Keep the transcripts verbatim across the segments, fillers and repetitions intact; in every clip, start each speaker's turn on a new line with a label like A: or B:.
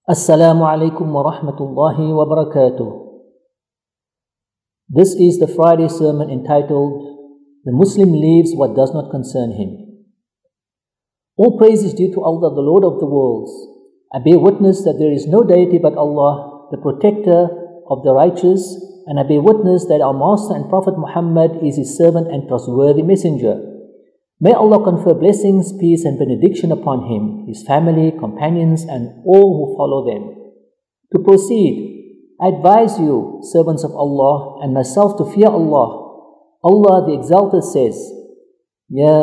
A: Assalamu alaikum wa rahmatullahi wa barakatuh. This is the Friday sermon entitled, The Muslim Leaves What Does Not Concern Him. All praise is due to Allah, the Lord of the worlds. I bear witness that there is no deity but Allah, the protector of the righteous, and I bear witness that our Master and Prophet Muhammad is his servant and trustworthy messenger. May Allah confer blessings, peace and benediction upon him, his family, companions and all who follow them. To proceed, I advise you, servants of Allah, and myself to fear Allah. Allah the Exalted says, Ya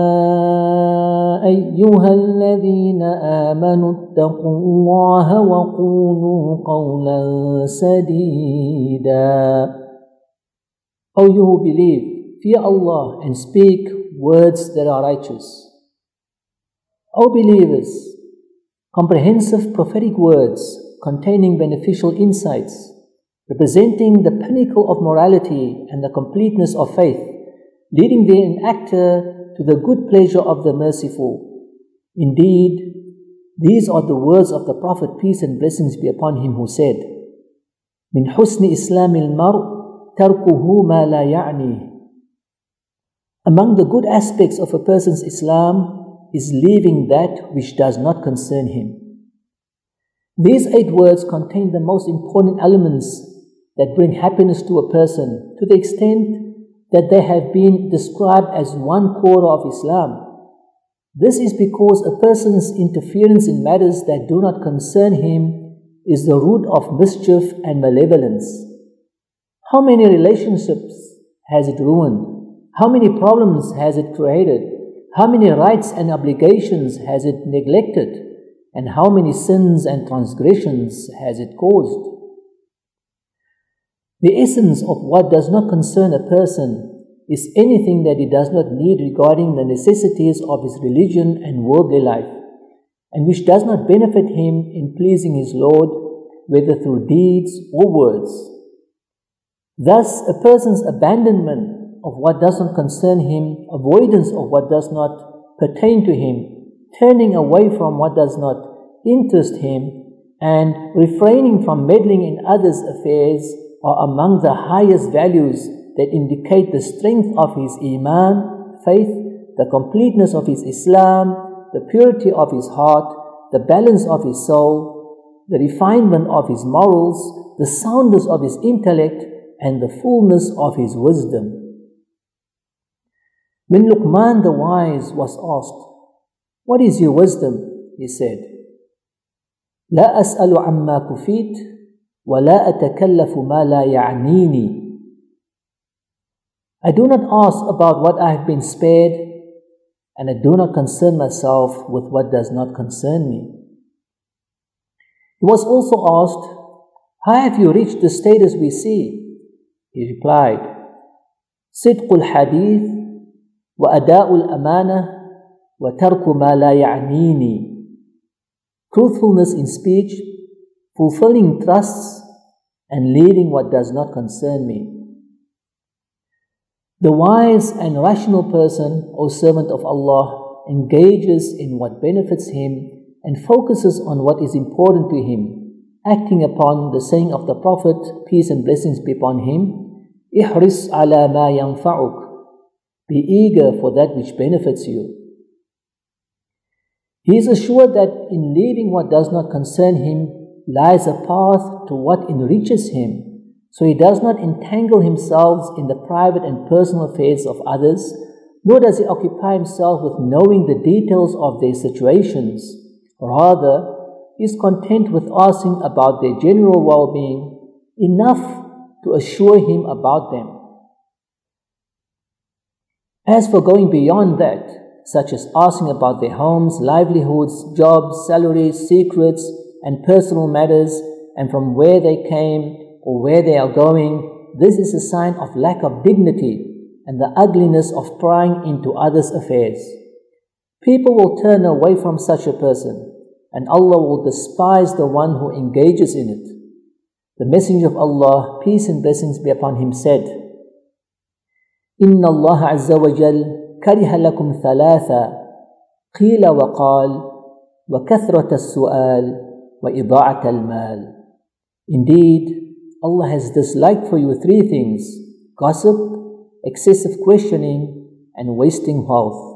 A: ayyuhalladhina amanu attaqullaha wa qulu qawlan sadida. O you who believe, fear Allah and speak words that are righteous. O believers, comprehensive prophetic words containing beneficial insights, representing the pinnacle of morality and the completeness of faith, leading the enactor to the good pleasure of the merciful. Indeed, these are the words of the Prophet, peace and blessings be upon him, who said, Min husni islamil mar' tarkuhu ma la ya'ni. Among the good aspects of a person's Islam is leaving that which does not concern him. These eight words contain the most important elements that bring happiness to a person, to the extent that they have been described as one quarter of Islam. This is because a person's interference in matters that do not concern him is the root of mischief and malevolence. How many relationships has it ruined? How many problems has it created? How many rights and obligations has it neglected? And how many sins and transgressions has it caused? The essence of what does not concern a person is anything that he does not need regarding the necessities of his religion and worldly life, and which does not benefit him in pleasing his Lord, whether through deeds or words. Thus, a person's abandonment of what does not concern him, avoidance of what does not pertain to him, turning away from what does not interest him, and refraining from meddling in others' affairs are among the highest values that indicate the strength of his iman, faith, the completeness of his Islam, the purity of his heart, the balance of his soul, the refinement of his morals, the soundness of his intellect, and the fullness of his wisdom. When Luqman the wise was asked, What is your wisdom? He said, لا أسأل عما كفيت ولا أتكلف ما لا يعنيني. I do not ask about what I have been spared, and I do not concern myself with what does not concern me. He was also asked, How have you reached the status we see? He replied, صدق الحديث وأداء الأمانة وترك ما لا يعنيني. Truthfulness in speech, fulfilling trusts, and leaving what does not concern me. The wise and rational person, O servant of Allah, engages in what benefits him and focuses on what is important to him, acting upon the saying of the Prophet, peace and blessings be upon him, احرص على ما ينفعك. Be eager for that which benefits you. He is assured that in leaving what does not concern him lies a path to what enriches him, so he does not entangle himself in the private and personal affairs of others, nor does he occupy himself with knowing the details of their situations. Rather, he is content with asking about their general well-being, enough to assure him about them. As for going beyond that, such as asking about their homes, livelihoods, jobs, salaries, secrets, and personal matters, and from where they came or where they are going, this is a sign of lack of dignity and the ugliness of prying into others' affairs. People will turn away from such a person, and Allah will despise the one who engages in it. The Messenger of Allah, peace and blessings be upon him, said, إن الله عز وجل كره لكم ثلاثة قيل وقال وكثرة السؤال وَإِضَاعَةَ الْمَالِ. Indeed, Allah has disliked for you three things: gossip, excessive questioning, and wasting wealth.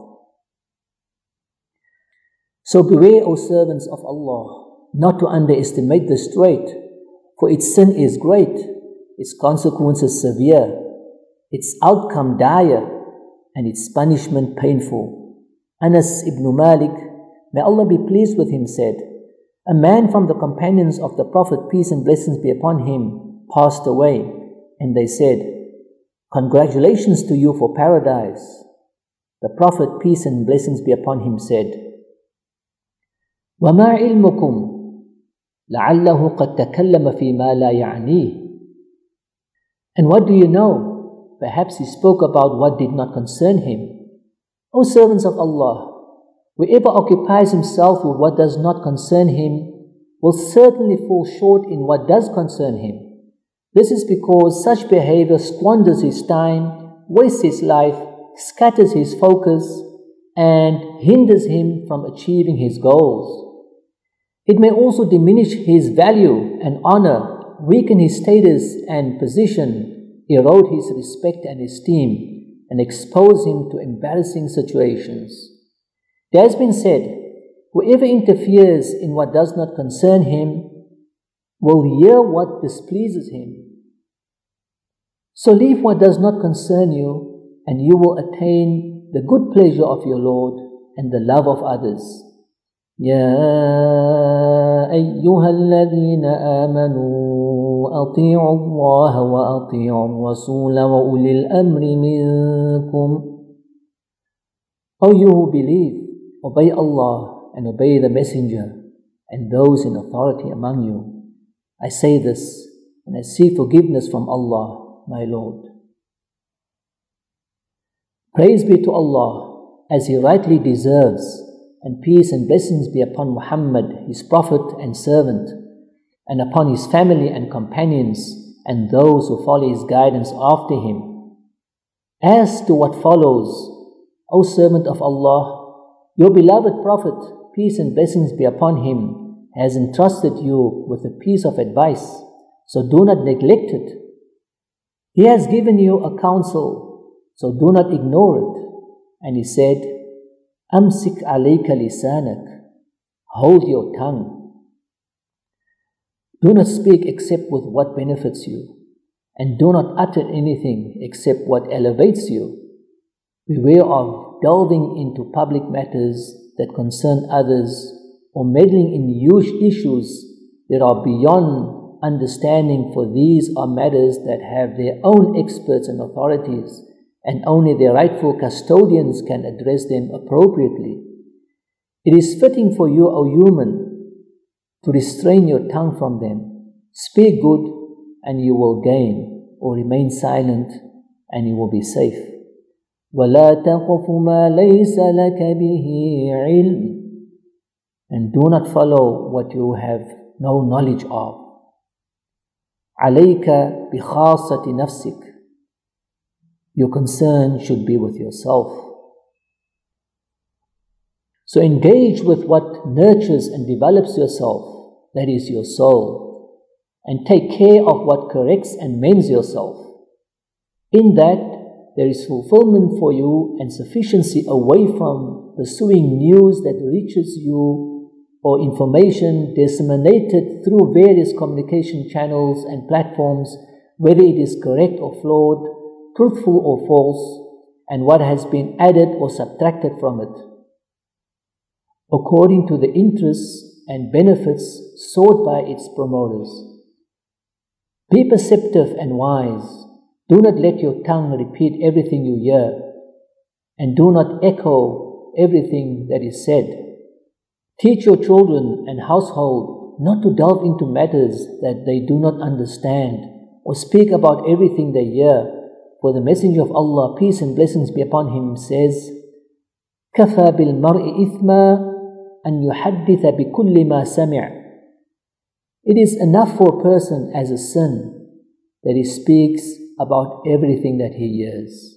A: So beware, O servants of Allah, not to underestimate this trait, for its sin is great, its consequences severe, its outcome dire, and its punishment painful. Anas ibn Malik, may Allah be pleased with him, said, a man from the companions of the Prophet, peace and blessings be upon him, passed away, and they said, congratulations to you for paradise. The Prophet, peace and blessings be upon him, said, وَمَا عِلْمُكُمْ لَعَلَّهُ قَدْ تَكَلَّمَ فِي مَا لَا يَعْنِيهِ. And what do you know? Perhaps he spoke about what did not concern him. O servants of Allah, whoever occupies himself with what does not concern him will certainly fall short in what does concern him. This is because such behavior squanders his time, wastes his life, scatters his focus, and hinders him from achieving his goals. It may also diminish his value and honor, weaken his status and position, erode his respect and esteem, and expose him to embarrassing situations. It has been said, whoever interferes in what does not concern him will hear what displeases him. So leave what does not concern you, and you will attain the good pleasure of your Lord and the love of others. يا أيها الذين آمنوا أطيعوا الله وأطيعوا الرسول وأولي الأمر منكم. O you who believe, obey Allah and obey the Messenger and those in authority among you. I say this and I seek forgiveness from Allah, my Lord. Praise be to Allah, as He rightly deserves, and peace and blessings be upon Muhammad, His Prophet and servant, and upon his family and companions, and those who follow his guidance after him. As to what follows, O servant of Allah, your beloved Prophet, peace and blessings be upon him, has entrusted you with a piece of advice, so do not neglect it. He has given you a counsel, so do not ignore it. And he said, Amsik alayka lisanak, hold your tongue. Do not speak except with what benefits you, and do not utter anything except what elevates you. Beware of delving into public matters that concern others, or meddling in huge issues that are beyond understanding, for these are matters that have their own experts and authorities, and only their rightful custodians can address them appropriately. It is fitting for you, O human, to restrain your tongue from them. Speak good, and you will gain, or remain silent, and you will be safe. وَلَا تَقْفُ مَا لَيْسَ لَكَ بِهِ عِلْمٍ. And do not follow what you have no knowledge of. عَلَيْكَ بِخَاصَةِ نَفْسِكَ. Your concern should be with yourself. So engage with what nurtures and develops yourself, that is your soul, and take care of what corrects and mends yourself. In that, there is fulfillment for you and sufficiency away from pursuing news that reaches you or information disseminated through various communication channels and platforms, whether it is correct or flawed, truthful or false, and what has been added or subtracted from it, according to the interests and benefits sought by its promoters. Be perceptive and wise. Do not let your tongue repeat everything you hear, and do not echo everything that is said. Teach your children and household not to delve into matters that they do not understand, or speak about everything they hear. For the Messenger of Allah, peace and blessings be upon him, says, كَفَى بِالْمَرْءِ إِثْمًا أَنْ يُحَدِّثَ بِكُلِّ مَا سَمِعَ. It is enough for a person as a sin that he speaks about everything that he hears.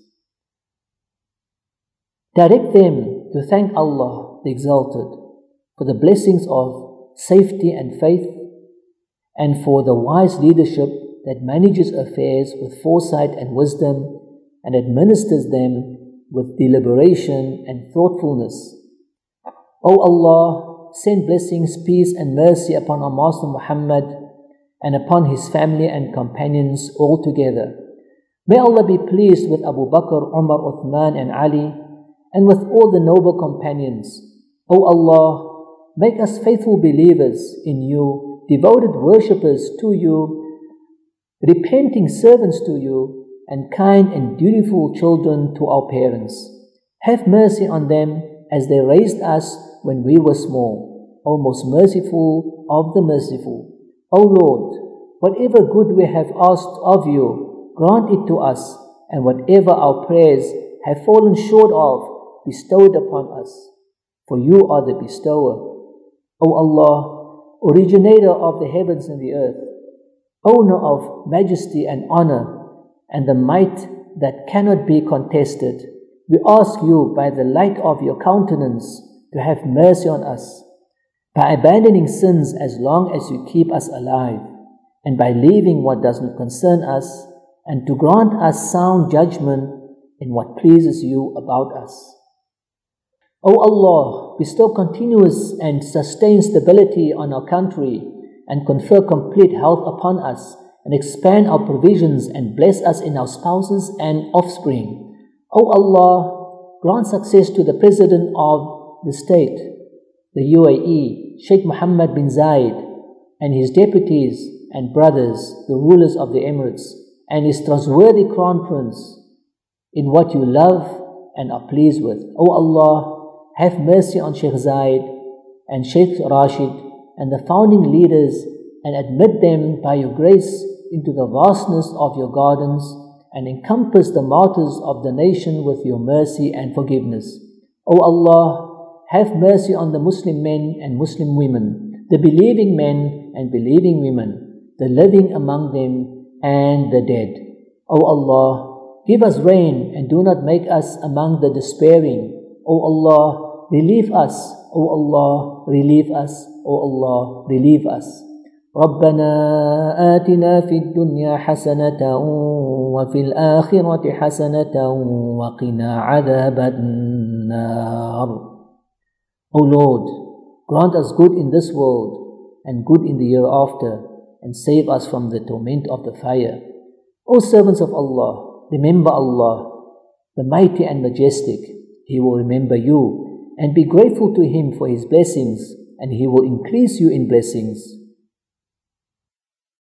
A: Direct them to thank Allah, the Exalted, for the blessings of safety and faith, and for the wise leadership that manages affairs with foresight and wisdom and administers them with deliberation and thoughtfulness. O Allah, send blessings, peace and mercy upon our Master Muhammad and upon his family and companions altogether. May Allah be pleased with Abu Bakr, Umar, Uthman and Ali, and with all the noble companions. O Allah, make us faithful believers in you, devoted worshippers to you, repenting servants to you, and kind and dutiful children to our parents. Have mercy on them as they raised us when we were small, O most merciful of the merciful. O Lord, whatever good we have asked of you, grant it to us, and whatever our prayers have fallen short of, bestow it upon us. For you are the bestower. O Allah, originator of the heavens and the earth, owner of majesty and honor, and the might that cannot be contested, we ask you by the light of your countenance to have mercy on us, by abandoning sins as long as you keep us alive, and by leaving what does not concern us, and to grant us sound judgment in what pleases you about us. O Allah, bestow continuous and sustained stability on our country, and confer complete health upon us, and expand our provisions and bless us in our spouses and offspring. O Allah, grant success to the President of the state, the U A E, Sheikh Mohammed bin Zayed, and his deputies and brothers, the rulers of the Emirates, and his trustworthy crown prince, in what you love and are pleased with. O Allah, have mercy on Sheikh Zayed and Sheikh Rashid and the founding leaders, and admit them by your grace into the vastness of your gardens, and encompass the martyrs of the nation with your mercy and forgiveness. O Allah, have mercy on the Muslim men and Muslim women, the believing men and believing women, the living among them and the dead. O Allah, give us rain and do not make us among the despairing. O Allah, relieve us. O Allah, relieve us. O Allah, relieve us. ربنا آتنا في الدنيا حسنة وفي الآخرة حسنة وقنا عذاب النار. O Lord, grant us good in this world and good in the hereafter, and save us from the torment of the fire. O servants of Allah, remember Allah, the mighty and majestic. He will remember you, and be grateful to Him for His blessings, and He will increase you in blessings.